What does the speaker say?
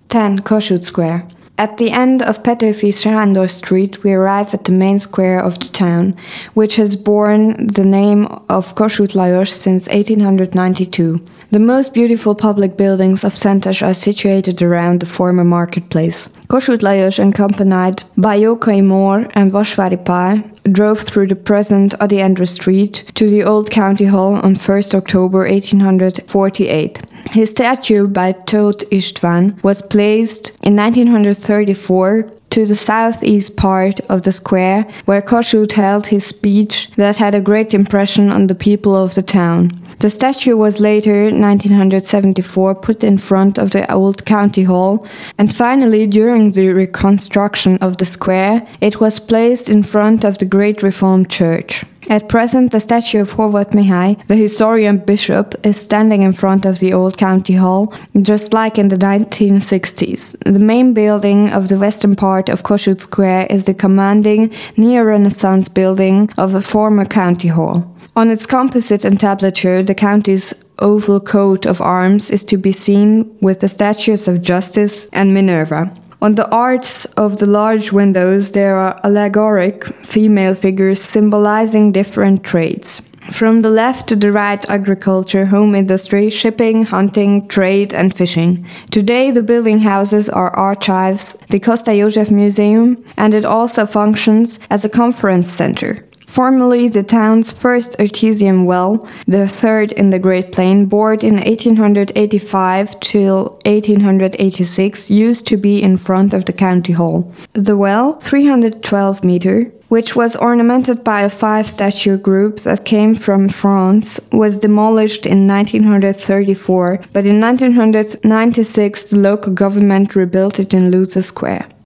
10. Kossuth Square. At the end of Petőfi Sándor Street, we arrive at the main square of the town, which has borne the name of Kossuth Lajos since 1892. The most beautiful public buildings of Szentes are situated around the former marketplace. Kossuth Lajos, accompanied by Jókai Mór and Vasvári Pál, drove through the present Ady Endre Street to the old county hall on 1st October 1848. His statue by Tóth István was placed in 1934 to the southeast part of the square, where Kossuth held his speech that had a great impression on the people of the town. The statue was later, 1974, put in front of the old county hall, and finally, during the reconstruction of the square, it was placed in front of the Great Reformed Church. At present, the statue of Horváth Mihály, the historian bishop, is standing in front of the old county hall, just like in the 1960s. The main building of the western part of Kossuth Square is the commanding neo-Renaissance building of the former county hall. On its composite entablature, the county's oval coat of arms is to be seen with the statues of Justice and Minerva. On the arches of the large windows there are allegoric female figures symbolizing different trades. From the left to the right, agriculture, home industry, shipping, hunting, trade and fishing. Today the building houses our archives, the Costa József Museum, and it also functions as a conference center. Formerly the town's first artesian well, the third in the Great Plain, bored in 1885 till 1886, used to be in front of the county hall. The well, 312 meter, which was ornamented by a 5-statue group that came from France, was demolished in 1934, but in 1996 the local government rebuilt it in Luther Square.